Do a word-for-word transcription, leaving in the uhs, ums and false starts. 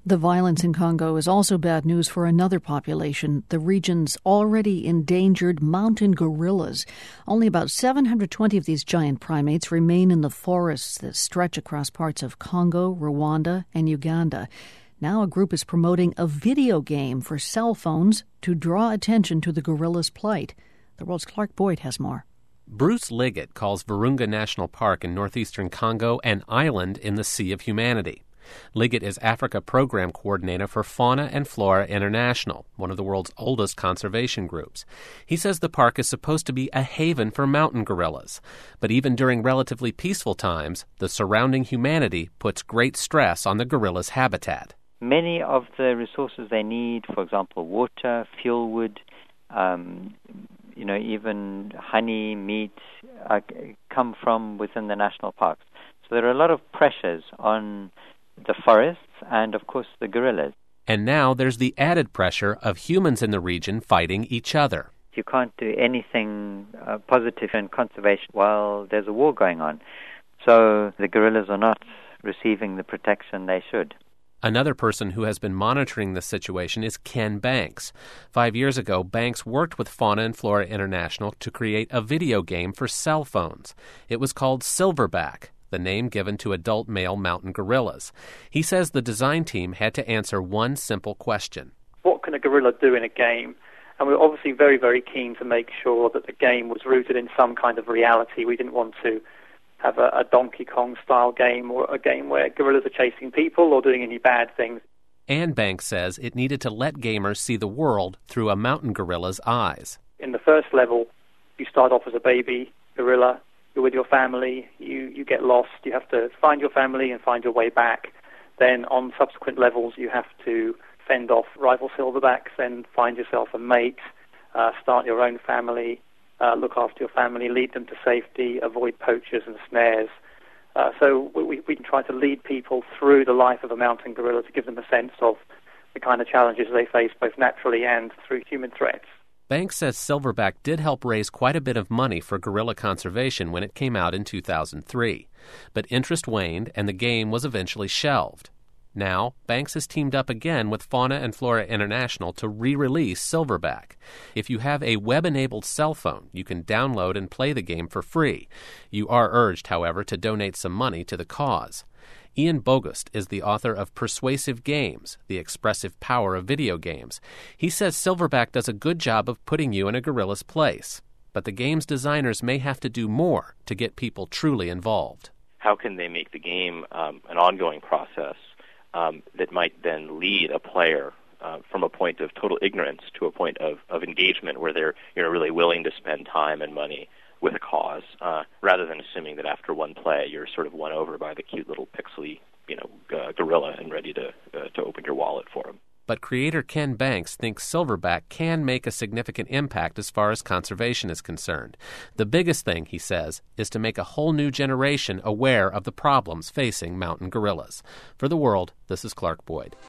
The violence in Congo is also bad news for another population, the region's already endangered mountain gorillas. Only about seven hundred twenty of these giant primates remain in the forests that stretch across parts of Congo, Rwanda, and Uganda. Now a group is promoting a video game for cell phones to draw attention to the gorillas' plight. The World's Clark Boyd has more. Bruce Liggett calls Virunga National Park in northeastern Congo an island in the Sea of Humanity. Liggett is Africa Program Coordinator for Fauna and Flora International, one of the world's oldest conservation groups. He says the park is supposed to be a haven for mountain gorillas. But even during relatively peaceful times, the surrounding humanity puts great stress on the gorillas' habitat. Many of the resources they need, for example, water, fuel wood, um, you know, even honey, meat, uh, come from within the national parks. So there are a lot of pressures on the forests and, of course, the gorillas. And now there's the added pressure of humans in the region fighting each other. You can't do anything uh, positive in conservation while there's a war going on. So the gorillas are not receiving the protection they should. Another person who has been monitoring this situation is Ken Banks. Five years ago, Banks worked with Fauna and Flora International to create a video game for cell phones. It was called Silverback, the name given to adult male mountain gorillas. He says the design team had to answer one simple question. What can a gorilla do in a game? And we were obviously very, very keen to make sure that the game was rooted in some kind of reality. We didn't want to have a, a Donkey Kong-style game or a game where gorillas are chasing people or doing any bad things. And Banks says it needed to let gamers see the world through a mountain gorilla's eyes. In the first level, you start off as a baby gorilla. You're with your family. You, you get lost. You have to find your family and find your way back. Then on subsequent levels, you have to fend off rival silverbacks, then find yourself a mate, uh, start your own family, uh, look after your family, lead them to safety, avoid poachers and snares. Uh, so we, we try to lead people through the life of a mountain gorilla to give them a sense of the kind of challenges they face both naturally and through human threats. Banks says Silverback did help raise quite a bit of money for gorilla conservation when it came out in two thousand three. But interest waned and the game was eventually shelved. Now, Banks has teamed up again with Fauna and Flora International to re-release Silverback. If you have a web-enabled cell phone, you can download and play the game for free. You are urged, however, to donate some money to the cause. Ian Bogost is the author of Persuasive Games, The Expressive Power of Video Games. He says Silverback does a good job of putting you in a gorilla's place. But the game's designers may have to do more to get people truly involved. How can they make the game um, an ongoing process Um, that might then lead a player uh, from a point of total ignorance to a point of, of engagement where they're you know really willing to spend time and money with a cause, uh, rather than assuming that after one play you're sort of won over by the cute little pixely you know uh, gorilla and ready to uh, to open your wallet for him. But creator Ken Banks thinks Silverback can make a significant impact as far as conservation is concerned. The biggest thing, he says, is to make a whole new generation aware of the problems facing mountain gorillas. For The World, this is Clark Boyd.